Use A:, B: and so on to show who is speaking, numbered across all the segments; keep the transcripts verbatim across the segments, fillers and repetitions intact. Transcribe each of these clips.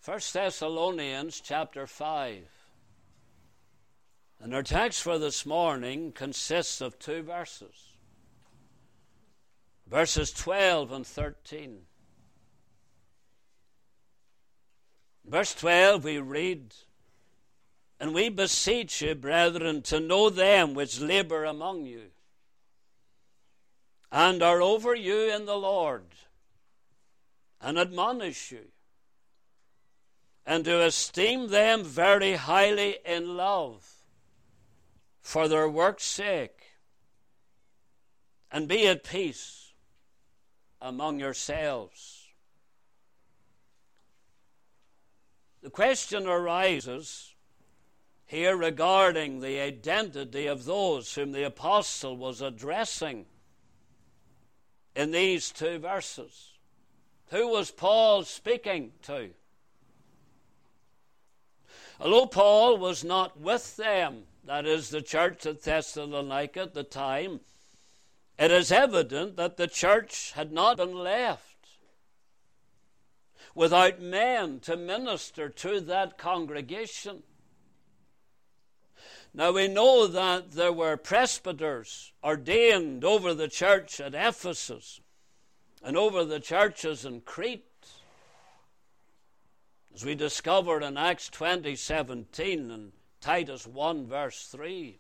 A: First Thessalonians chapter five. And our text for this morning consists of two verses. Verses twelve and thirteen. Verse twelve we read, "And we beseech you, brethren, to know them which labor among you, and are over you in the Lord, and admonish you, and to esteem them very highly in love, for their work's sake, and be at peace among yourselves." The question arises here regarding the identity of those whom the apostle was addressing in these two verses. Who was Paul speaking to? Although Paul was not with them, that is, the church at Thessalonica at the time, it is evident that the church had not been left without men to minister to that congregation. Now we know that there were presbyters ordained over the church at Ephesus and over the churches in Crete, as we discovered in Acts twenty seventeen and Titus one verse three.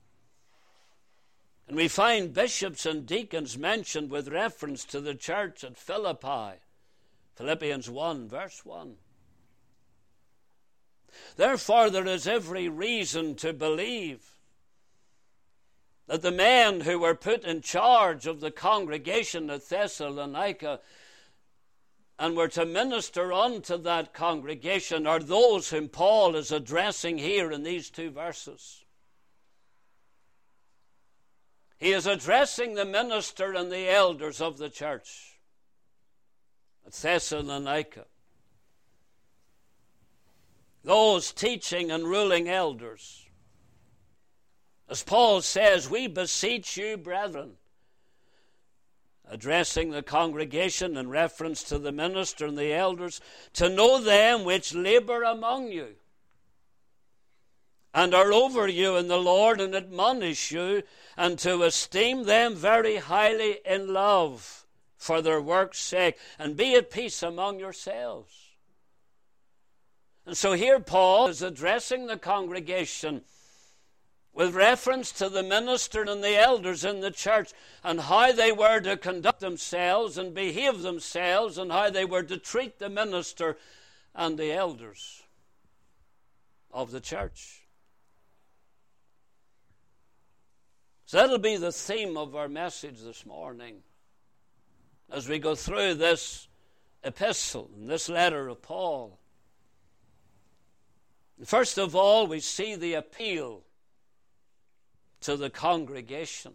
A: And we find bishops and deacons mentioned with reference to the church at Philippi, Philippians one verse one. Therefore, there is every reason to believe that the men who were put in charge of the congregation at Thessalonica and were to minister unto that congregation are those whom Paul is addressing here in these two verses. He is addressing the minister and the elders of the church at Thessalonica. Those teaching and ruling elders. As Paul says, "We beseech you, brethren," addressing the congregation in reference to the minister and the elders, "to know them which labor among you, and are over you in the Lord, and admonish you, and to esteem them very highly in love, for their work's sake, and be at peace among yourselves." And so here Paul is addressing the congregation with reference to the minister and the elders in the church and how they were to conduct themselves and behave themselves and how they were to treat the minister and the elders of the church. So that'll be the theme of our message this morning as we go through this epistle and this letter of Paul. First of all, we see the appeal to the congregation.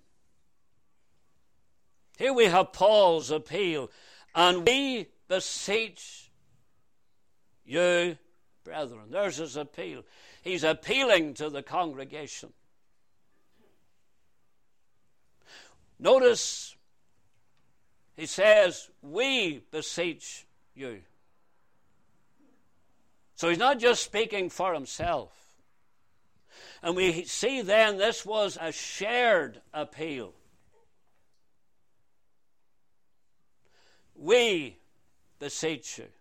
A: Here we have Paul's appeal, "And we beseech you, brethren." There's his appeal. He's appealing to the congregation. Notice he says, "We beseech you." So he's not just speaking for himself. And we see then this was a shared appeal. We beseech you.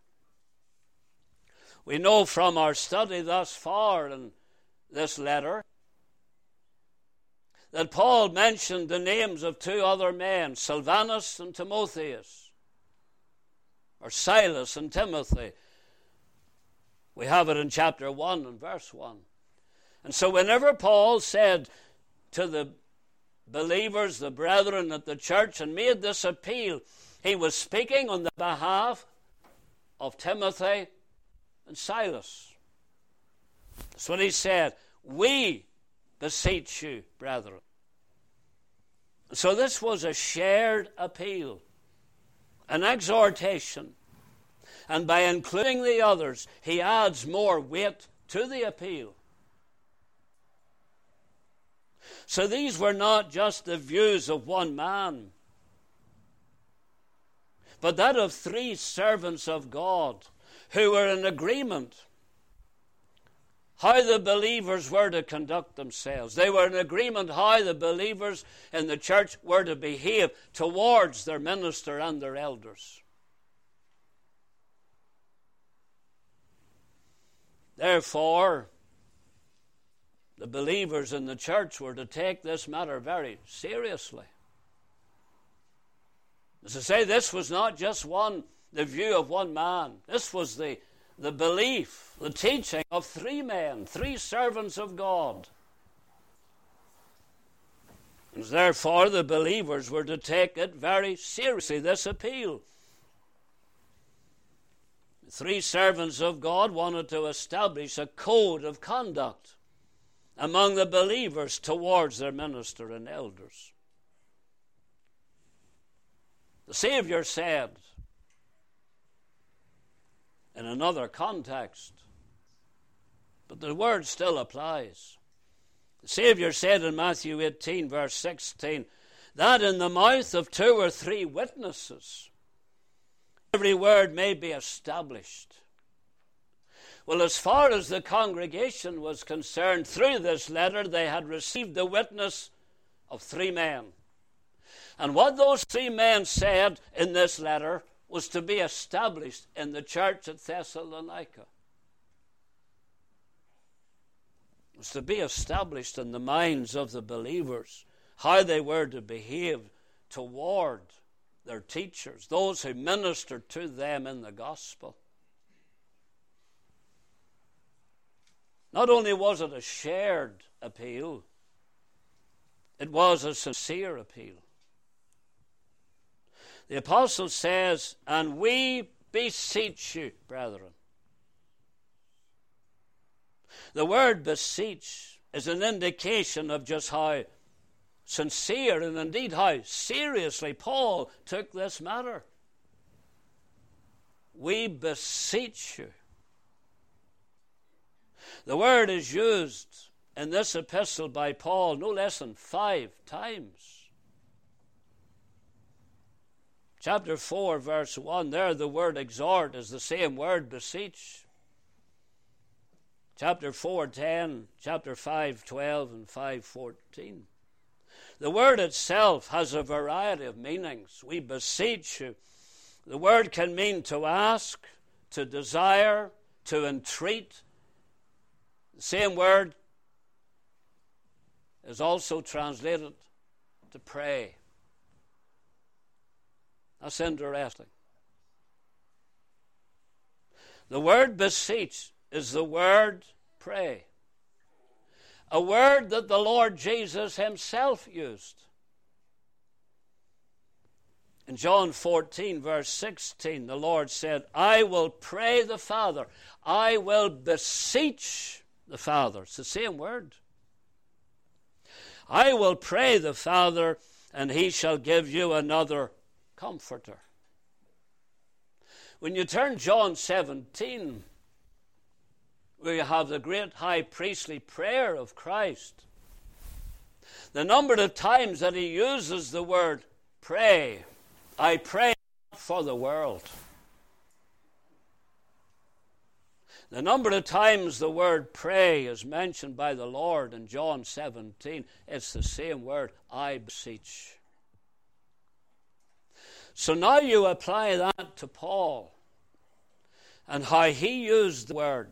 A: We know from our study thus far in this letter that Paul mentioned the names of two other men, Silvanus and Timotheus, or Silas and Timothy. We have it in chapter one and verse one. And so whenever Paul said to the believers, the brethren at the church, and made this appeal, he was speaking on the behalf of Timothy and Silas. That's what he said. "We beseech you, brethren." So this was a shared appeal, an exhortation. And by including the others, he adds more weight to the appeal. So these were not just the views of one man, but that of three servants of God who were in agreement how the believers were to conduct themselves. They were in agreement how the believers in the church were to behave towards their minister and their elders. Therefore, the believers in the church were to take this matter very seriously. As I say, this was not just one, the view of one man. This was the, the belief, the teaching of three men, three servants of God. And therefore, the believers were to take it very seriously, this appeal. The three servants of God wanted to establish a code of conduct among the believers towards their minister and elders. The Savior said, in another context, but the word still applies. The Savior said in Matthew eighteen, verse sixteen, that in the mouth of two or three witnesses every word may be established. Well, as far as the congregation was concerned, through this letter they had received the witness of three men. And what those three men said in this letter was to be established in the church at Thessalonica. It was to be established in the minds of the believers, how they were to behave toward their teachers, those who ministered to them in the gospel. Not only was it a shared appeal, it was a sincere appeal. The apostle says, and we beseech you, brethren. The word beseech is an indication of just how sincere and indeed how seriously Paul took this matter. We beseech you. The word is used in this epistle by Paul no less than five times. Chapter four, verse one, there the word exhort is the same word beseech. Chapter four, ten, chapter five, twelve, and five, fourteen. The word itself has a variety of meanings. We beseech you. The word can mean to ask, to desire, to entreat. The same word is also translated to pray. That's interesting. The word beseech is the word pray. A word that the Lord Jesus himself used. In John fourteen, verse sixteen, the Lord said, I will pray the Father. I will beseech the Father. It's the same word. I will pray the Father, and he shall give you another Comforter. When you turn John seventeen, where you have the great high priestly prayer of Christ, the number of times that he uses the word pray, I pray for the world. The number of times the word pray is mentioned by the Lord in John seventeen, it's the same word, I beseech. So now you apply that to Paul and how he used the word.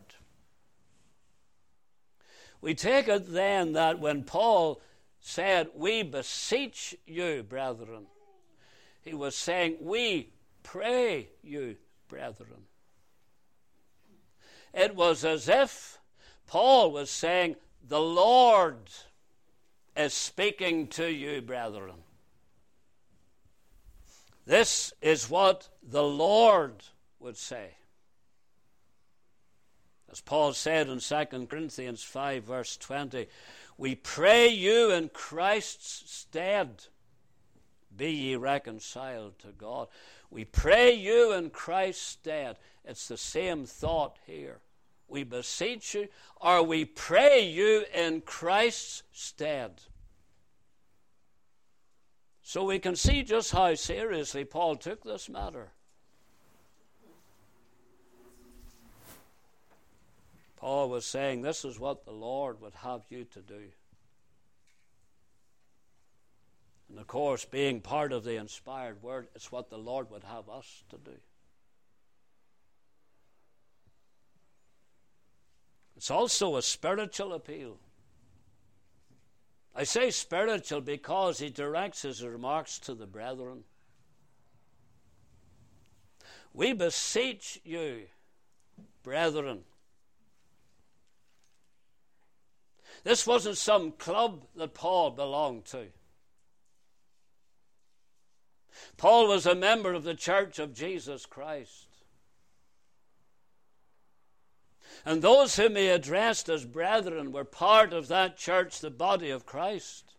A: We take it then that when Paul said, we beseech you, brethren, he was saying, we pray you, brethren. It was as if Paul was saying, the Lord is speaking to you, brethren. This is what the Lord would say. As Paul said in Second Corinthians five, verse twenty, we pray you in Christ's stead, be ye reconciled to God. We pray you in Christ's stead. It's the same thought here. We beseech you, or we pray you in Christ's stead. So we can see just how seriously Paul took this matter. Paul was saying, this is what the Lord would have you to do. And of course, being part of the inspired word, it's what the Lord would have us to do. It's also a spiritual appeal. I say spiritual because he directs his remarks to the brethren. We beseech you, brethren. This wasn't some club that Paul belonged to. Paul was a member of the Church of Jesus Christ. And those whom he addressed as brethren were part of that church, the body of Christ.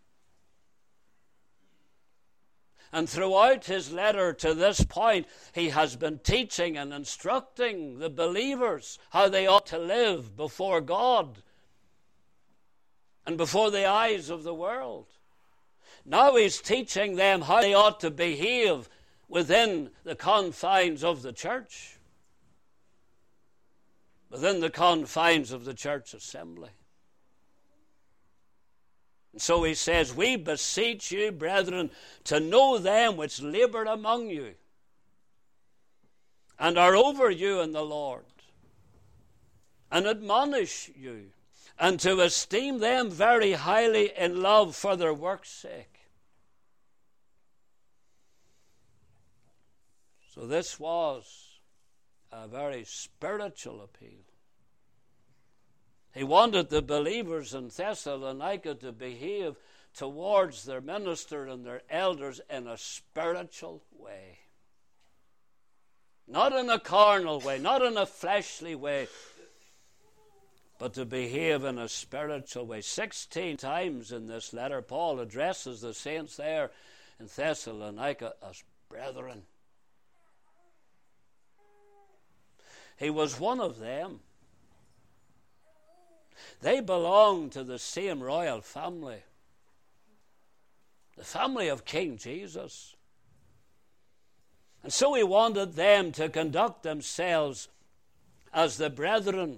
A: And throughout his letter to this point, he has been teaching and instructing the believers how they ought to live before God and before the eyes of the world. Now he's teaching them how they ought to behave within the confines of the church, within the confines of the church assembly. And so he says, we beseech you, brethren, to know them which labor among you and are over you in the Lord, and admonish you, and to esteem them very highly in love for their work's sake. So this was a very spiritual appeal. He wanted the believers in Thessalonica to behave towards their minister and their elders in a spiritual way. Not in a carnal way, not in a fleshly way, but to behave in a spiritual way. Sixteen times in this letter, Paul addresses the saints there in Thessalonica as brethren. He was one of them. They belonged to the same royal family, the family of King Jesus. And so he wanted them to conduct themselves as the brethren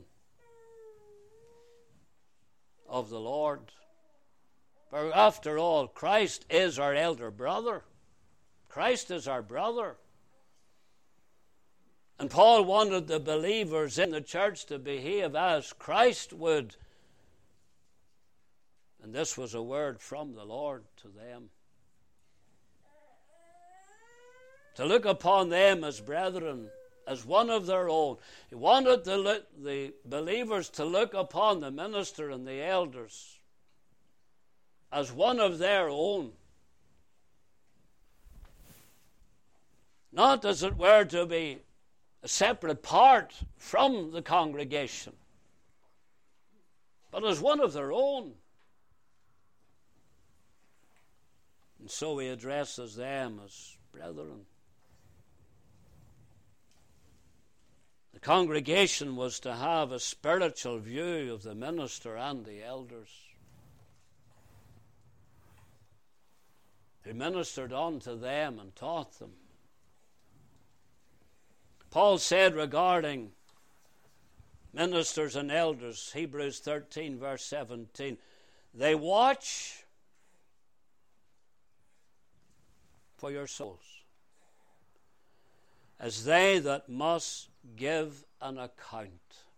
A: of the Lord. For after all, Christ is our elder brother. Christ is our brother. And Paul wanted the believers in the church to behave as Christ would. And this was a word from the Lord to them. To look upon them as brethren, as one of their own. He wanted the, the believers to look upon the minister and the elders as one of their own. Not as it were to be a separate part from the congregation, but as one of their own. And so he addresses them as brethren. The congregation was to have a spiritual view of the minister and the elders, who ministered unto them and taught them. Paul said regarding ministers and elders, Hebrews thirteen, verse seventeen, they watch for your souls, as they that must give an account.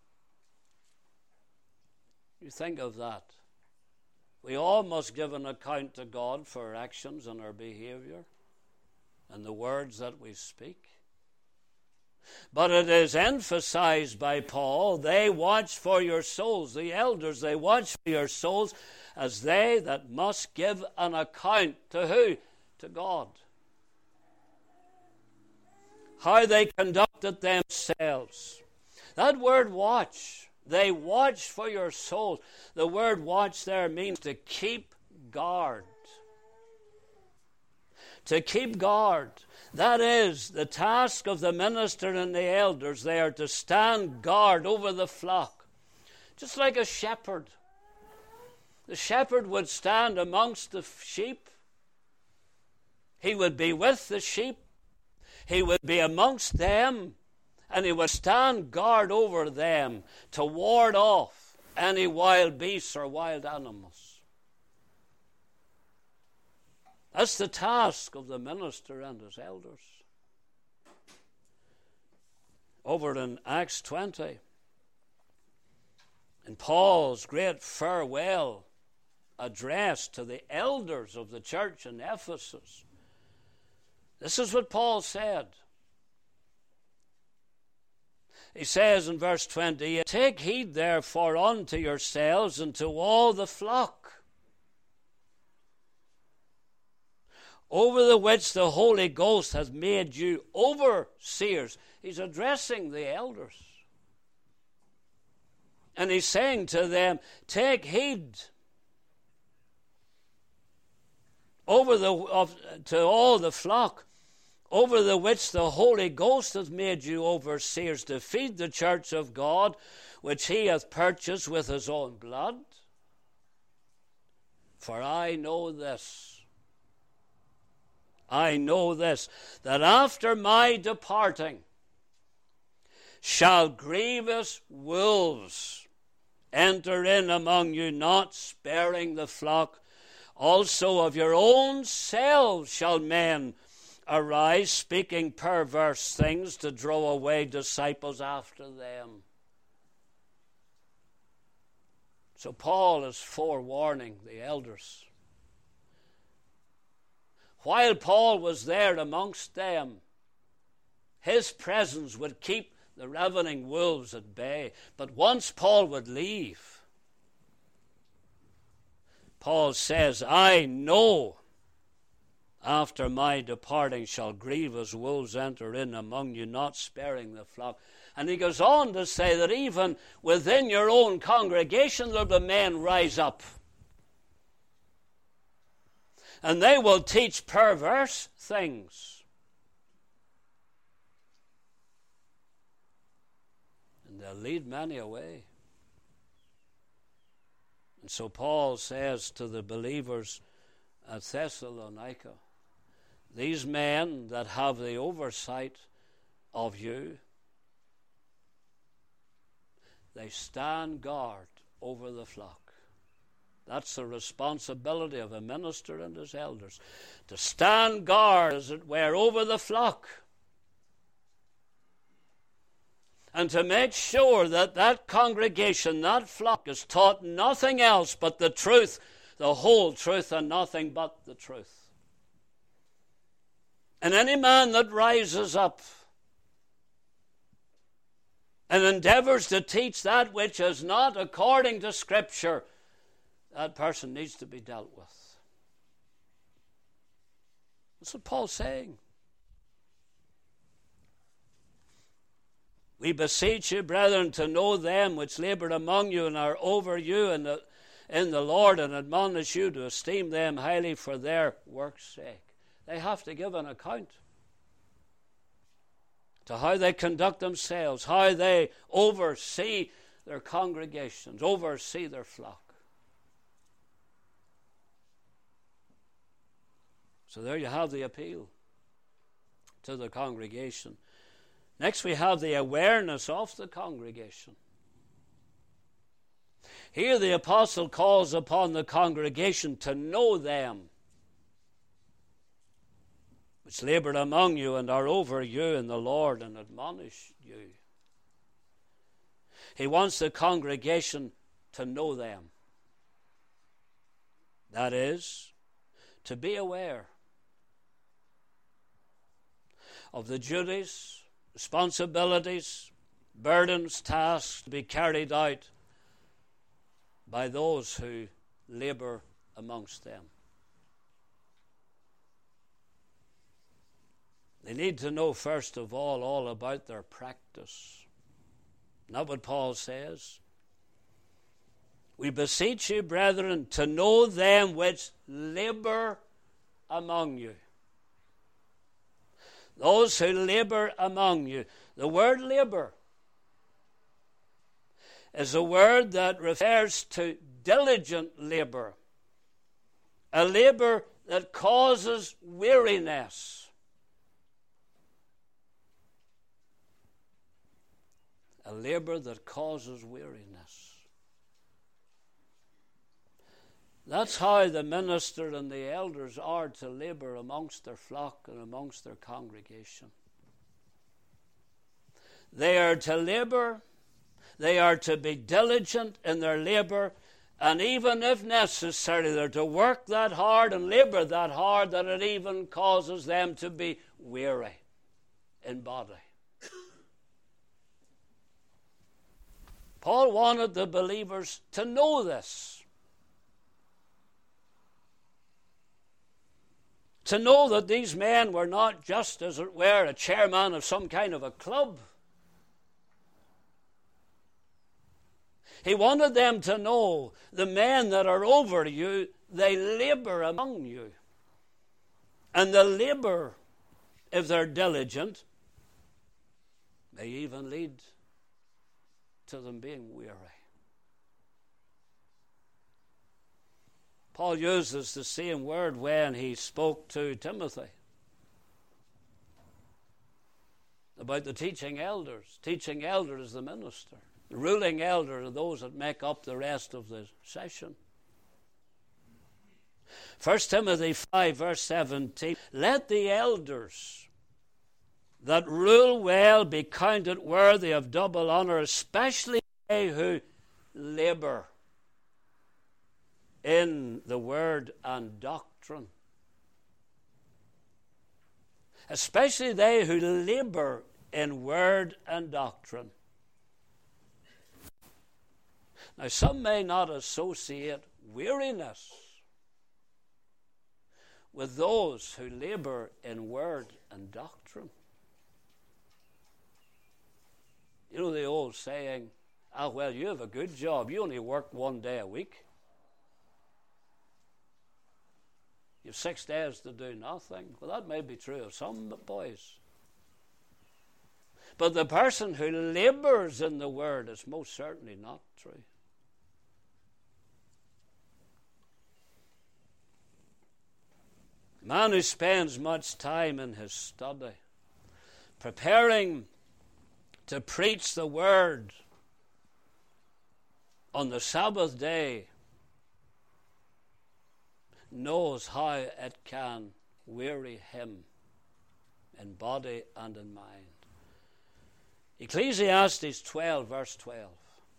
A: You think of that. We all must give an account to God for our actions and our behavior and the words that we speak. But it is emphasized by Paul, they watch for your souls. The elders, they watch for your souls as they that must give an account to who? To God. How they conducted themselves. That word watch, they watch for your souls. The word watch there means to keep guard. To keep guard. That is the task of the minister and the elders. They are to stand guard over the flock. Just like a shepherd. The shepherd would stand amongst the sheep. He would be with the sheep. He would be amongst them. and he would stand guard over them to ward off any wild beasts or wild animals. That's the task of the minister and his elders. Over in Acts twenty, in Paul's great farewell address to the elders of the church in Ephesus, this is what Paul said. He says in verse twenty, "Take heed therefore unto yourselves and to all the flock, over the which the Holy Ghost hath made you overseers." He's addressing the elders. And he's saying to them, take heed over the of, to all the flock, over the which the Holy Ghost hath made you overseers, to feed the church of God, which he hath purchased with his own blood. For I know this, I know this, that after my departing shall grievous wolves enter in among you, not sparing the flock. Also of your own selves shall men arise, speaking perverse things, to draw away disciples after them. So Paul is forewarning the elders. While Paul was there amongst them, his presence would keep the ravening wolves at bay. But once Paul would leave, Paul says, I know after my departing shall grievous wolves enter in among you, not sparing the flock. And he goes on to say that even within your own congregation there will be men rise up, and they will teach perverse things. And they'll lead many away. And so Paul says to the believers at Thessalonica, these men that have the oversight of you, they stand guard over the flock. That's the responsibility of a minister and his elders, to stand guard, as it were, over the flock, and to make sure that that congregation, that flock, is taught nothing else but the truth, the whole truth, and nothing but the truth. And any man that rises up and endeavors to teach that which is not according to Scripture, that person needs to be dealt with. That's what Paul's saying. We beseech you, brethren, to know them which labor among you and are over you in the, in the Lord, and admonish you to esteem them highly for their work's sake. They have to give an account to how they conduct themselves, how they oversee their congregations, oversee their flock. So there you have the appeal to the congregation. Next we have the awareness of the congregation. Here the apostle calls upon the congregation to know them which labour among you and are over you in the Lord, and admonish you. He wants the congregation to know them. That is, to be aware of the duties, responsibilities, burdens, tasks to be carried out by those who labour amongst them. They need to know, first of all, all about their practice. Not what Paul says. We beseech you, brethren, to know them which labour among you. Those who labour among you. The word labour is a word that refers to diligent labour, a labour that causes weariness. labor that causes weariness. That's how the minister and the elders are to labor amongst their flock and amongst their congregation. They are to labor, they are to be diligent in their labor, and even if necessary, they're to work that hard and labor that hard that it even causes them to be weary in body. Paul wanted the believers to know this. To know that these men were not just, as it were, a chairman of some kind of a club. He wanted them to know the men that are over you, they labor among you. And the labor, if they're diligent, may even lead to them being weary. Paul uses the same word when he spoke to Timothy about the teaching elders. Teaching elder is the minister. The ruling elder are those that make up the rest of the session. First Timothy five, verse seventeen, let the elders that rule well be counted worthy of double honor, especially they who labor in the word and doctrine. Especially they who labor in word and doctrine. Now, some may not associate weariness with those who labor in word and doctrine. You know the old saying, ah, well, you have a good job. You only work one day a week. You have six days to do nothing. Well, that may be true of some boys. But the person who labors in the word is most certainly not true. A man who spends much time in his study, preparing to preach the word on the Sabbath day, knows how it can weary him in body and in mind. Ecclesiastes twelve, verse twelve.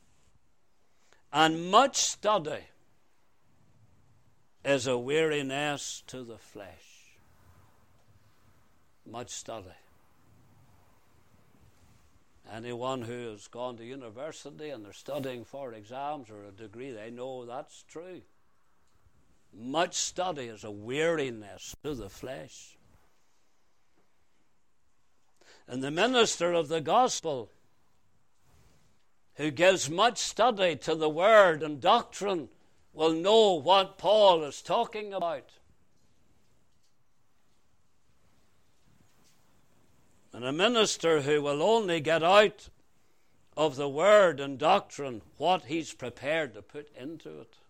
A: And much study is a weariness to the flesh. Much study. Anyone who has gone to university and they're studying for exams or a degree, they know that's true. Much study is a weariness to the flesh. And the minister of the gospel who gives much study to the word and doctrine will know what Paul is talking about. And a minister who will only get out of the word and doctrine what he's prepared to put into it.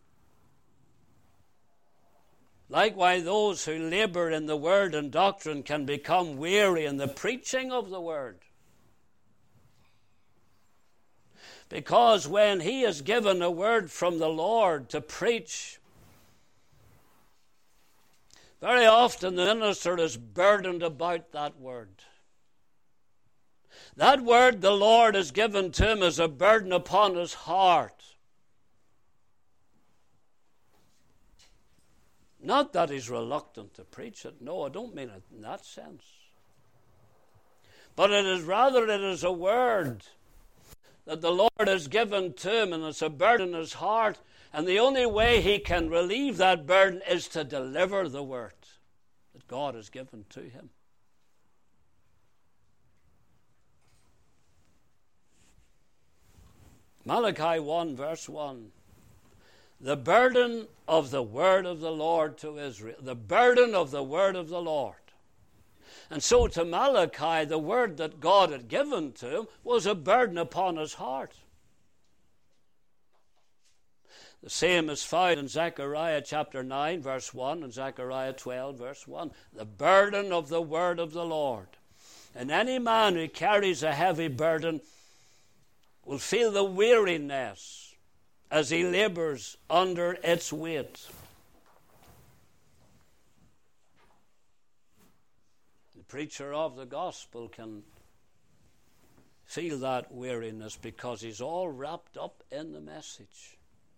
A: Likewise, those who labor in the word and doctrine can become weary in the preaching of the word. Because when he is given a word from the Lord to preach, very often the minister is burdened about that word. That word the Lord has given to him is a burden upon his heart. Not that he's reluctant to preach it. No, I don't mean it in that sense. But it is rather it is a word that the Lord has given to him, and it's a burden in his heart. And the only way he can relieve that burden is to deliver the word that God has given to him. Malachi one, verse one. The burden of the word of the Lord to Israel. The burden of the word of the Lord. And so to Malachi, the word that God had given to him was a burden upon his heart. The same is found in Zechariah chapter nine, verse one, and Zechariah twelve, verse one. The burden of the word of the Lord. And any man who carries a heavy burden will feel the weariness as he labors under its weight. The preacher of the gospel can feel that weariness because he's all wrapped up in the message.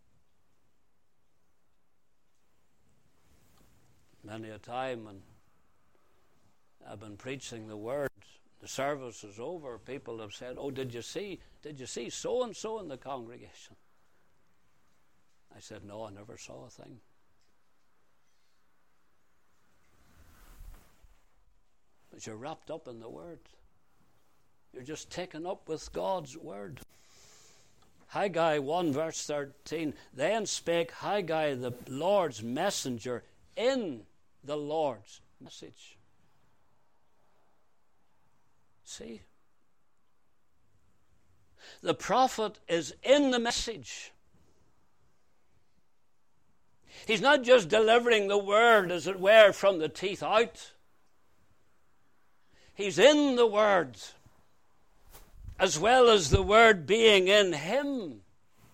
A: Many a time when I've been preaching the word, the service is over, people have said, "Oh, did you see, did you see so-and-so in the congregation?" I said, "No, I never saw a thing." But you're wrapped up in the word. You're just taken up with God's word. Haggai one verse thirteen, then spake Haggai the Lord's messenger in the Lord's message. See? The prophet is in the message. He's not just delivering the word, as it were, from the teeth out. He's in the word, as well as the word being in him.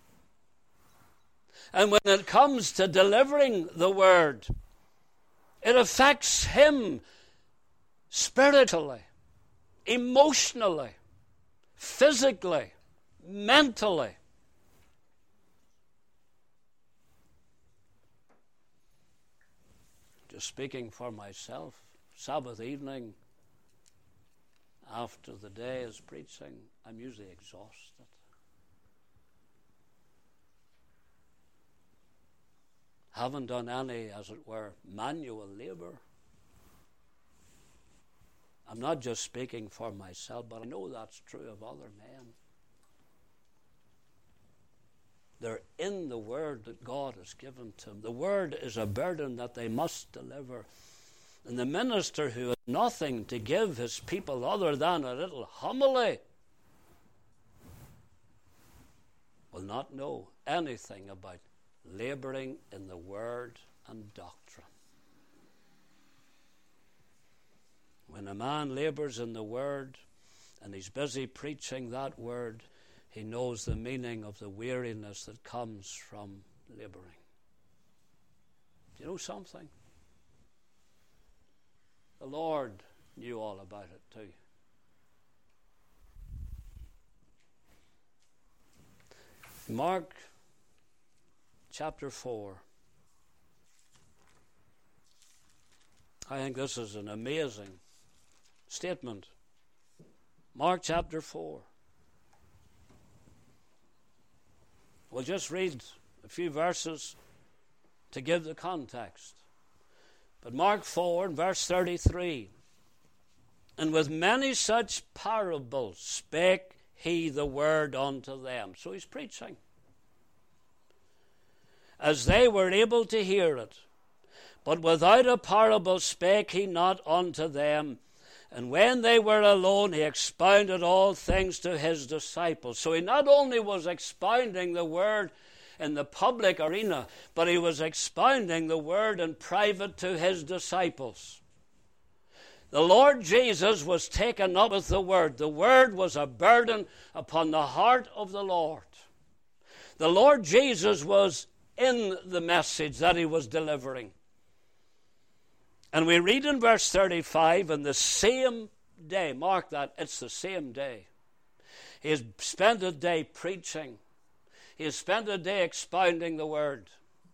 A: And when it comes to delivering the word, it affects him spiritually, emotionally, physically, mentally. Just speaking for myself, Sabbath evening, after the day is preaching, I'm usually exhausted. Haven't done any, as it were, manual labor. I'm not just speaking for myself, but I know that's true of other men. They're in the word that God has given to them. The word is a burden that they must deliver. And the minister who has nothing to give his people other than a little homily will not know anything about laboring in the word and doctrine. When a man labors in the word and he's busy preaching that word, he knows the meaning of the weariness that comes from laboring. Do you know something? The Lord knew all about it too. Mark chapter four. I think this is an amazing statement. Mark chapter four. We'll just read a few verses to give the context. But Mark four and verse thirty-three. And with many such parables spake he the word unto them. So he's preaching. As they were able to hear it. But without a parable spake he not unto them. And when they were alone, he expounded all things to his disciples. So he not only was expounding the word in the public arena, but he was expounding the word in private to his disciples. The Lord Jesus was taken up with the word. The word was a burden upon the heart of the Lord. The Lord Jesus was in the message that he was delivering. And we read in verse thirty-five, in the same day, mark that, it's the same day. He has spent a day preaching. He has spent a day expounding the word.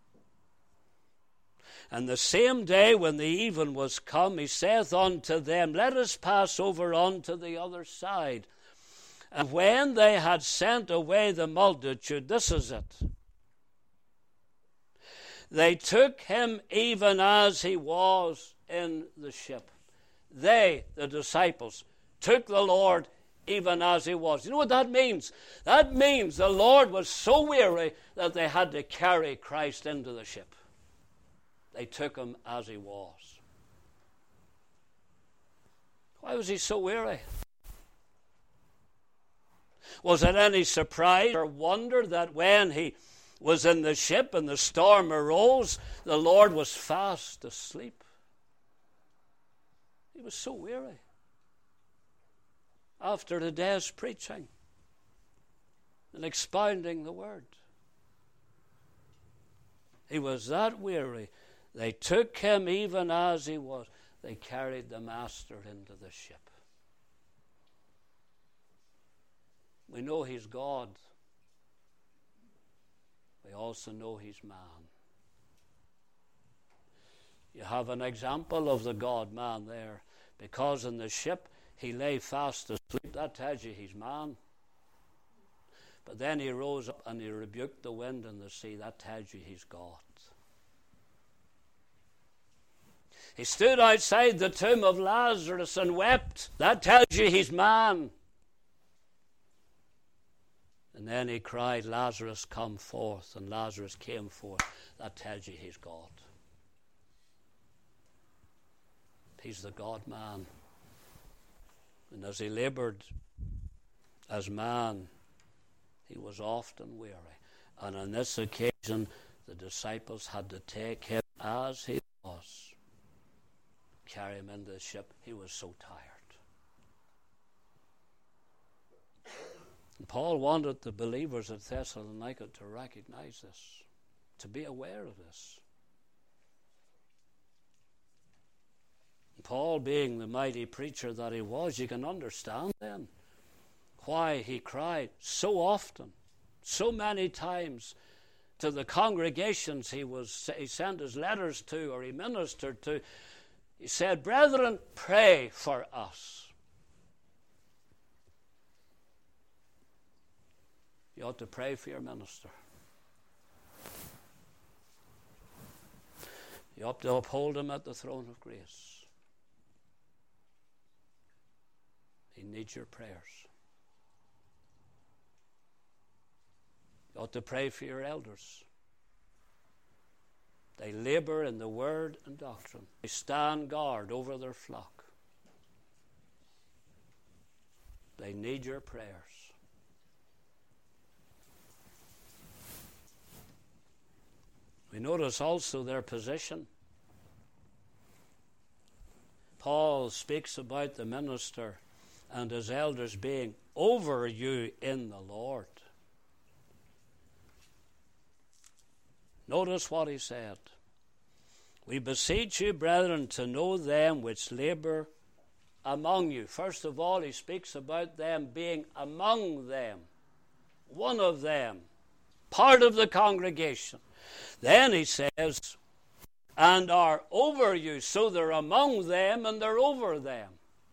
A: And the same day when the even was come, he saith unto them, let us pass over unto the other side. And when they had sent away the multitude, this is it. They took him even as he was in the ship. They, the disciples, took the Lord even as he was. You know what that means? That means the Lord was so weary that they had to carry Christ into the ship. They took him as he was. Why was he so weary? Was it any surprise or wonder that when he was in the ship and the storm arose, the Lord was fast asleep? He was so weary after the day's preaching. and expounding the word. He was that weary. They took him even as he was. They carried the master into the ship. We know he's God. We also know he's man. You have an example of the God-man there, because in the ship he lay fast asleep. That tells you he's man. But then he rose up and he rebuked the wind and the sea. That tells you he's God. He stood outside the tomb of Lazarus and wept. That tells you he's man. And then he cried, Lazarus, come forth. And Lazarus came forth. That tells you he's God. He's the God-man. And as he labored as man, he was often weary. And on this occasion, the disciples had to take him as he was, carry him into the ship. He was so tired. And Paul wanted the believers at Thessalonica to recognize this, to be aware of this. Paul, being the mighty preacher that he was, you can understand then why he cried so often, so many times to the congregations he was he sent his letters to or he ministered to. He said, brethren, pray for us. You ought to pray for your minister. You ought to uphold him at the throne of grace. He needs your prayers. You ought to pray for your elders. They labor in the word and doctrine. They stand guard over their flock. They need your prayers. We notice also their position. Paul speaks about the minister and his elders being over you in the Lord. Notice what he said. We beseech you, brethren, to know them which labor among you. First of all, he speaks about them being among them, one of them, part of the congregation. Then he says, and are over you, so they're among them and they're over them.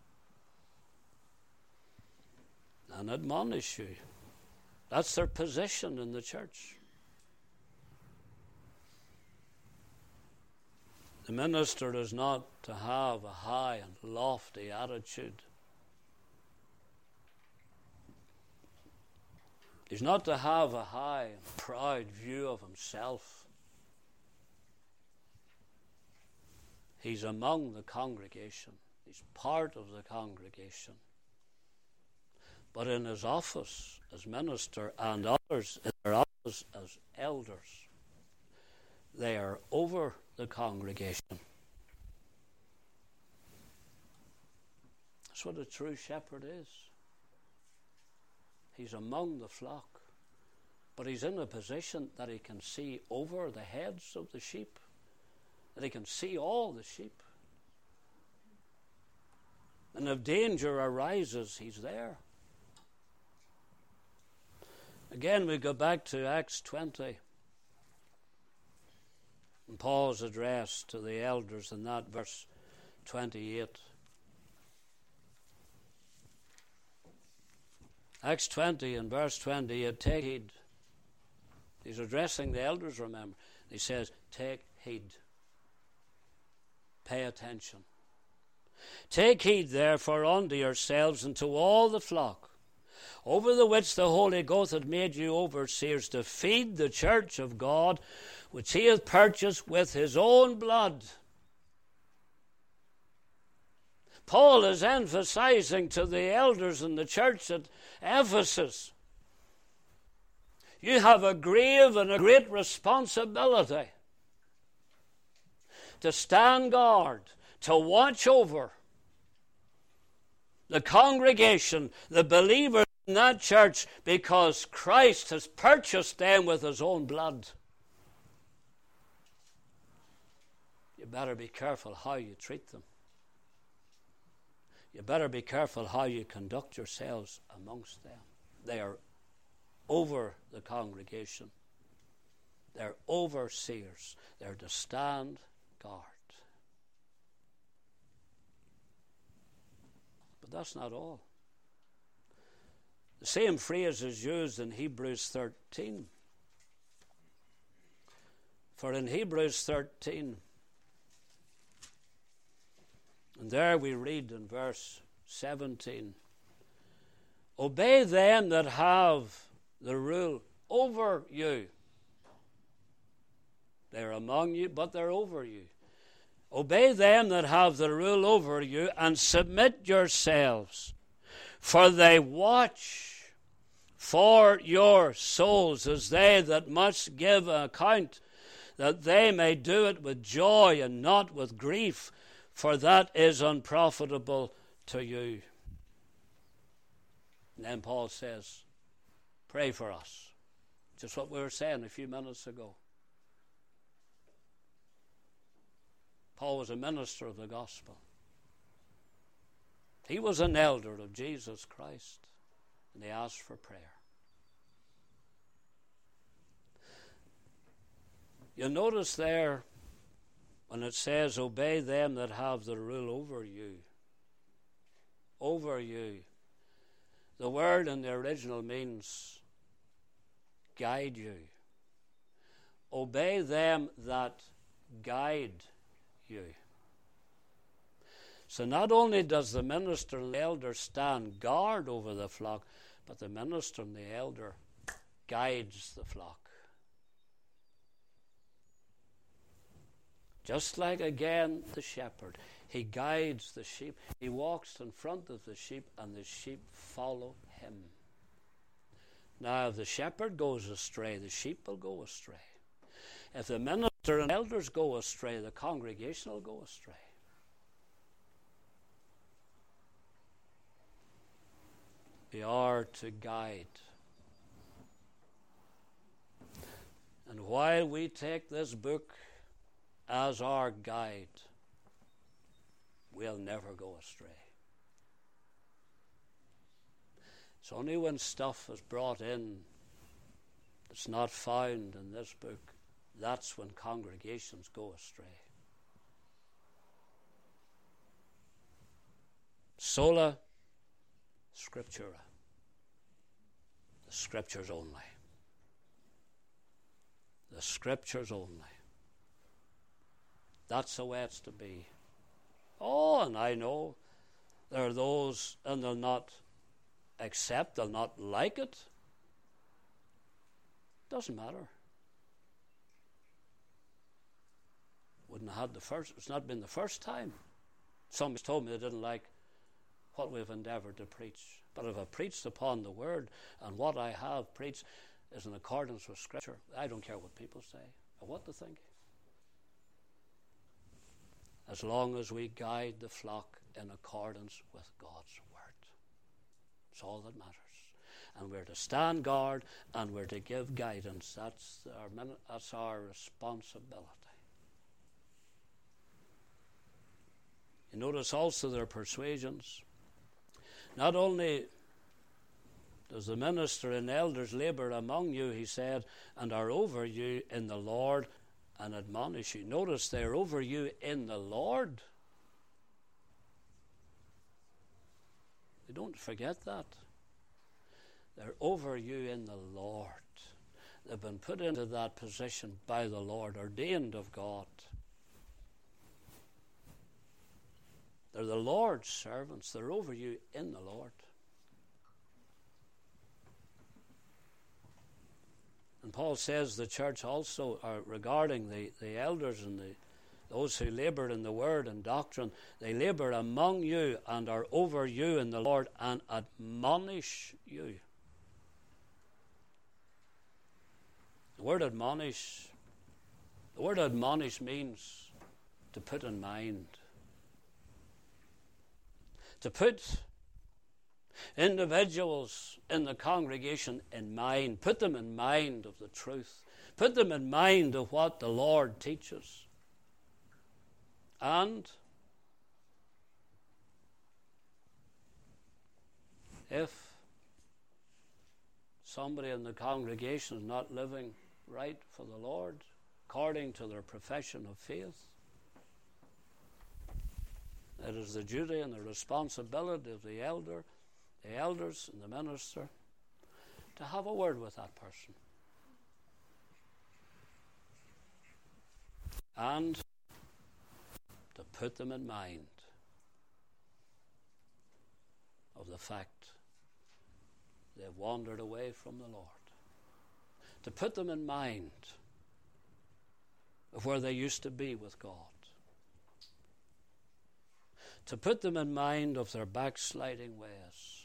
A: And admonish you. That's their position in the church. The minister is not to have a high and lofty attitude. He's not to have a high and proud view of himself. He's among the congregation. He's part of the congregation. But in his office as minister and others in their office as elders, they are over the congregation. That's what a true shepherd is. He's among the flock, but he's in a position that he can see over the heads of the sheep, that he can see all the sheep. And if danger arises, he's there. Again, we go back to Acts twenty. And Paul's address to the elders in that verse twenty-eight. Acts twenty and verse twenty-eight, take heed. He's addressing the elders, remember. He says, take heed. Pay attention. Take heed, therefore, unto yourselves and to all the flock, over the which the Holy Ghost hath made you overseers, to feed the church of God, which he hath purchased with his own blood. Paul is emphasizing to the elders in the church at Ephesus, you have a grave and a great responsibility to stand guard, to watch over the congregation, the believers in in that church because Christ has purchased them with his own blood. You better be careful how you treat them. You better be careful how you conduct yourselves amongst them. They are over the congregation. They're overseers. They're to stand guard. But that's not all. The same phrase is used in Hebrews thirteen. For in Hebrews thirteen, and there we read in verse seventeen, obey them that have the rule over you. They're among you, but they're over you. Obey them that have the rule over you, and submit yourselves, for they watch for your souls as they that must give account, that they may do it with joy and not with grief, for that is unprofitable to you. And then Paul says, pray for us. Just what we were saying a few minutes ago. Paul was a minister of the gospel. He was an elder of Jesus Christ, and he asked for prayer. You'll notice there when it says, obey them that have the rule over you. Over you. The word in the original means guide you. Obey them that guide you. So not only does the minister and the elder stand guard over the flock, but the minister and the elder guides the flock. Just like, again, the shepherd. He guides the sheep. He walks in front of the sheep, and the sheep follow him. Now, if the shepherd goes astray, the sheep will go astray. If the minister and elders go astray, the congregation will go astray. We are to guide. And while we take this book as our guide, we'll never go astray. It's only when stuff is brought in that's not found in this book, that's when congregations go astray. Sola Scriptura. The Scriptures only. The Scriptures only. That's the way it's to be. Oh, and I know there are those, and they'll not accept, they'll not like it. Doesn't matter. Wouldn't have had the first, it's not been the first time. Somebody's told me they didn't like what we've endeavored to preach. But if I preached upon the word, and what I have preached is in accordance with Scripture, I don't care what people say or what they think. As long as we guide the flock in accordance with God's word. It's all that matters. And we're to stand guard, and we're to give guidance. That's our, that's our responsibility. You notice also their persuasions. Not only does the minister and elders labor among you, he said, and are over you in the Lord, and admonish you. Notice they're over you in the Lord. You don't forget that. They're over you in the Lord. They've been put into that position by the Lord, ordained of God. They're the Lord's servants. They're over you in the Lord. And Paul says the church also, uh, regarding the, the elders and the, those who labor in the word and doctrine, they labor among you and are over you in the Lord and admonish you. The word admonish, the word admonish means to put in mind. To put, individuals in the congregation in mind. Put them in mind of the truth. Put them in mind of what the Lord teaches. And if somebody in the congregation is not living right for the Lord, according to their profession of faith, it is the duty and the responsibility of the elder, the elders and the minister to have a word with that person. And to put them in mind of the fact they've wandered away from the Lord. To put them in mind of where they used to be with God. To put them in mind of their backsliding ways.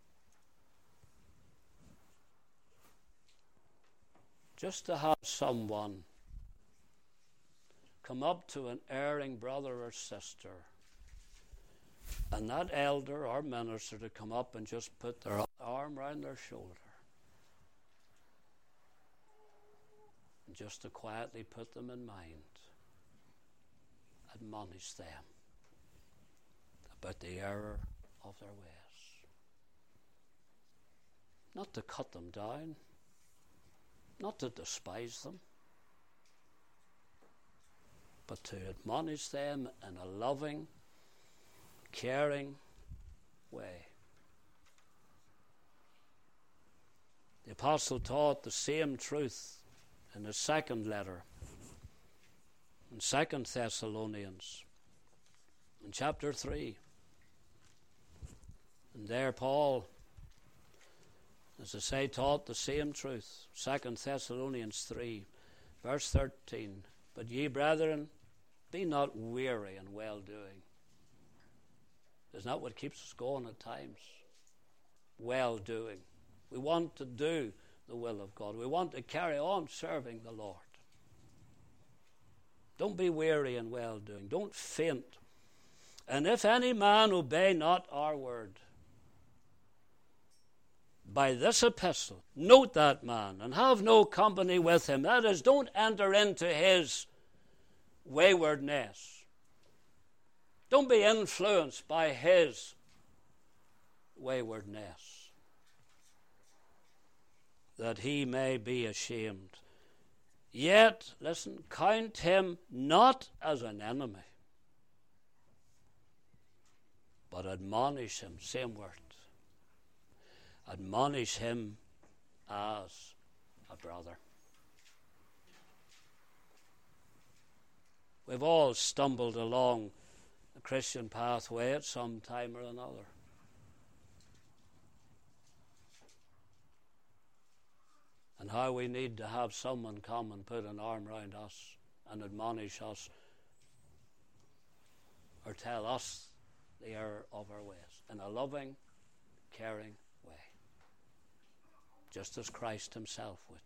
A: Just to have someone come up to an erring brother or sister, and that elder or minister to come up and just put their arm around their shoulder, and just to quietly put them in mind, admonish them about the error of their ways. Not to cut them down, not to despise them, but to admonish them in a loving, caring way. The apostle taught the same truth in his second letter, in Second Thessalonians, in chapter three. And there Paul, as I say, taught the same truth. Second Thessalonians three, verse thirteen. But ye, brethren, be not weary in well-doing. Isn't that what keeps us going at times? Well-doing. We want to do the will of God. We want to carry on serving the Lord. Don't be weary in well-doing. Don't faint. And if any man obey not our word, by this epistle, note that man and have no company with him. That is, don't enter into his waywardness. Don't be influenced by his waywardness, that he may be ashamed. Yet, listen, count him not as an enemy, but admonish him, same word, admonish him as a brother. We've all stumbled along the Christian pathway at some time or another. And how we need to have someone come and put an arm around us and admonish us or tell us the error of our ways in a loving, caring way, just as Christ himself would.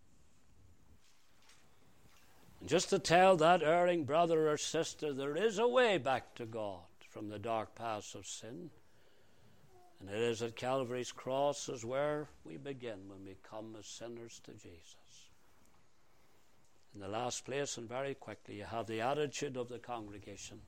A: And just to tell that erring brother or sister there is a way back to God from the dark paths of sin. And it is at Calvary's cross is where we begin when we come as sinners to Jesus. In the last place, and very quickly, you have the attitude of the congregation.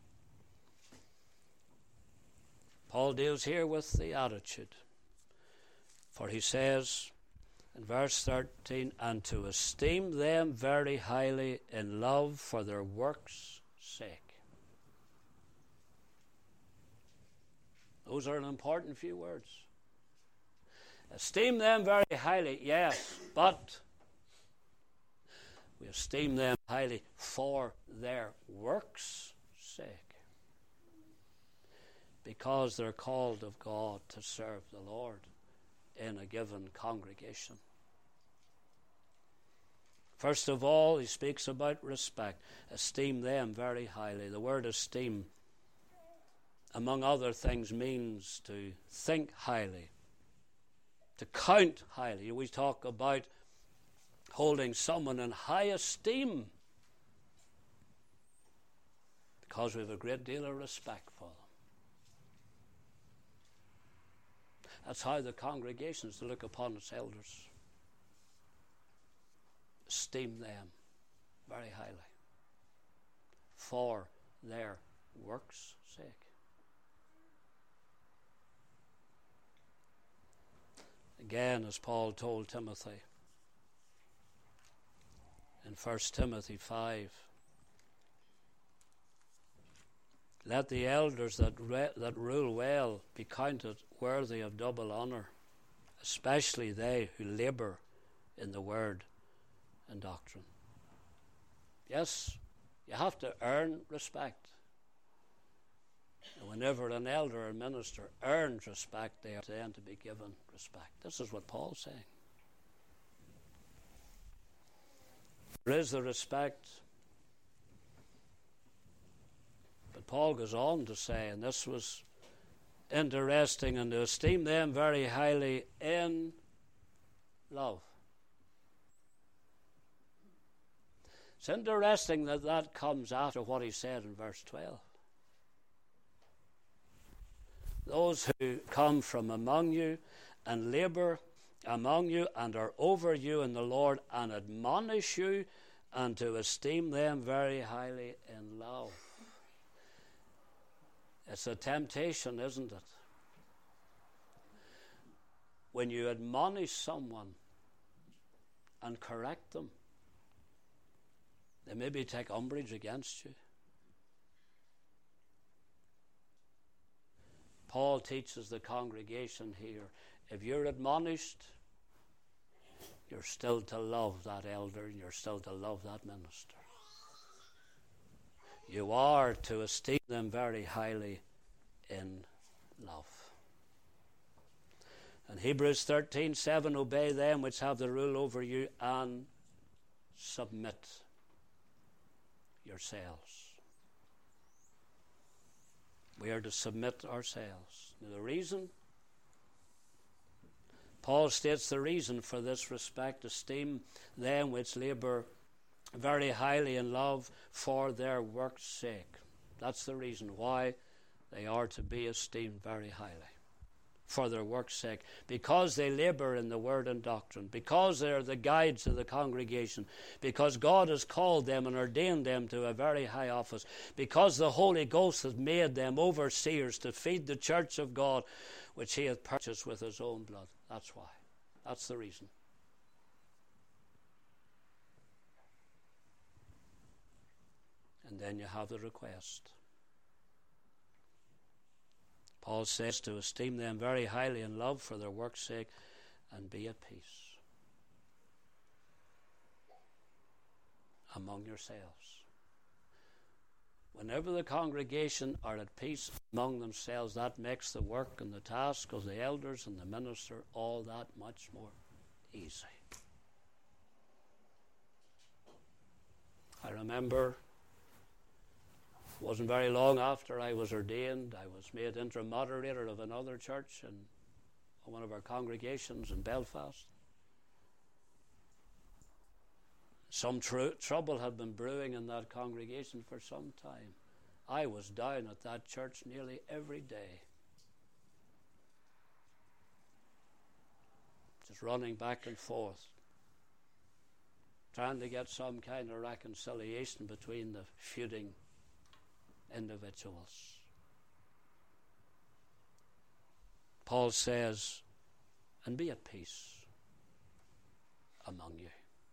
A: Paul deals here with the attitude. For he says in verse thirteen, and to esteem them very highly in love for their works' sake. Those are an important few words. Esteem them very highly, yes, but we esteem them highly for their works' sake. Because they're called of God to serve the Lord in a given congregation. First of all, he speaks about respect. Esteem them very highly. The word esteem, among other things, means to think highly, to count highly. We talk about holding someone in high esteem because we have a great deal of respect for them. That's how the congregation is to look upon its elders. Esteem them very highly for their work's sake. Again, as Paul told Timothy in First Timothy five, let the elders that re- that rule well be counted worthy of double honour, especially they who labour in the word and doctrine. Yes, you have to earn respect. And whenever an elder or minister earns respect, they are then to be given respect. This is what Paul's saying. There is the respect. But Paul goes on to say, and this was interesting, and to esteem them very highly in love. It's interesting that that comes after what he said in verse twelve. Those who come from among you and labour among you and are over you in the Lord and admonish you, and to esteem them very highly in love. It's a temptation, isn't it? When you admonish someone and correct them, they maybe take umbrage against you. Paul teaches the congregation here, if you're admonished, you're still to love that elder and you're still to love that minister. You are to esteem them very highly in love. And Hebrews thirteen seven, obey them which have the rule over you and submit yourselves. We are to submit ourselves. Now, the reason, Paul states the reason for this respect, esteem them which labour very highly in love for their work's sake. That's the reason why they are to be esteemed very highly, for their work's sake, because they labour in the word and doctrine, because they are the guides of the congregation, because God has called them and ordained them to a very high office, because the Holy Ghost has made them overseers to feed the church of God, which he hath purchased with his own blood. That's why. That's the reason. And then you have the request. Paul says to esteem them very highly in love for their work's sake and be at peace among yourselves. Whenever the congregation are at peace among themselves, that makes the work and the task of the elders and the minister all that much more easy. I remember it wasn't very long after I was ordained, I was made interim moderator of another church in one of our congregations in Belfast. Some tr- trouble had been brewing in that congregation for some time. I was down at that church nearly every day, just running back and forth, trying to get some kind of reconciliation between the feuding individuals. Paul says, and be at peace among you.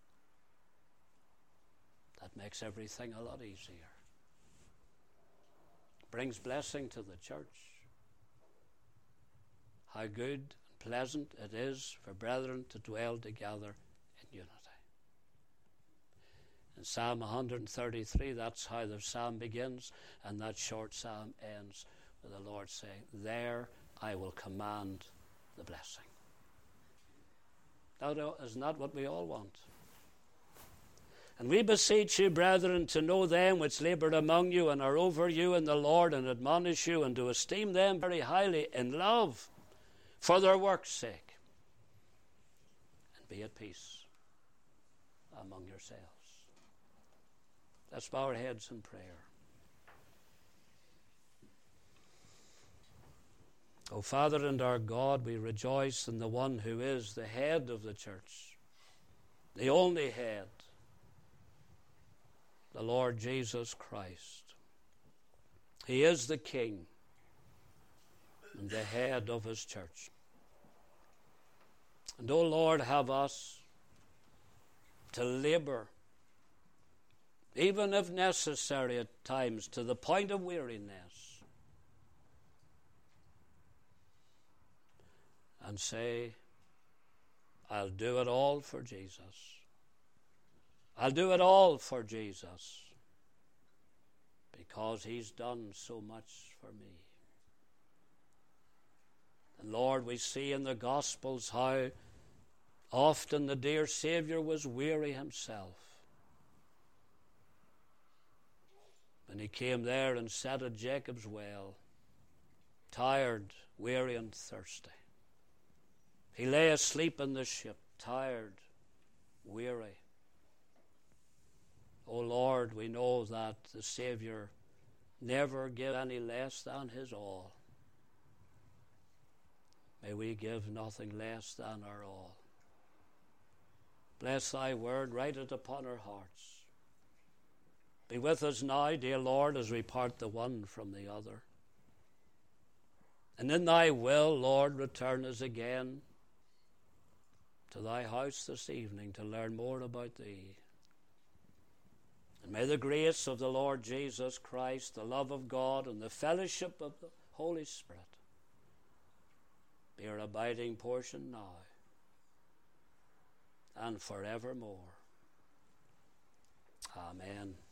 A: That makes everything a lot easier. Brings blessing to the church. How good and pleasant it is for brethren to dwell together in unity. In Psalm one thirty-three, that's how the psalm begins, and that short psalm ends with the Lord saying, there I will command the blessing. Now, isn't that what we all want? And we beseech you, brethren, to know them which labour among you and are over you in the Lord, and admonish you, and to esteem them very highly in love for their work's sake, and be at peace among yourselves. Let's bow our heads in prayer. O Father and our God, we rejoice in the one who is the head of the church, the only head, the Lord Jesus Christ. He is the King and the head of his church. And, O Lord, have us to labor, even if necessary at times, to the point of weariness, and say, I'll do it all for Jesus. I'll do it all for Jesus, because he's done so much for me. And Lord, we see in the Gospels how often the dear Savior was weary himself. When he came there and sat at Jacob's well, tired, weary, and thirsty. He lay asleep in the ship, tired, weary. O Lord, we know that the Savior never gave any less than his all. May we give nothing less than our all. Bless thy word, write it upon our hearts. Be with us now, dear Lord, as we part the one from the other. And in thy will, Lord, return us again to thy house this evening to learn more about thee. And may the grace of the Lord Jesus Christ, the love of God, and the fellowship of the Holy Spirit be our abiding portion now and forevermore. Amen.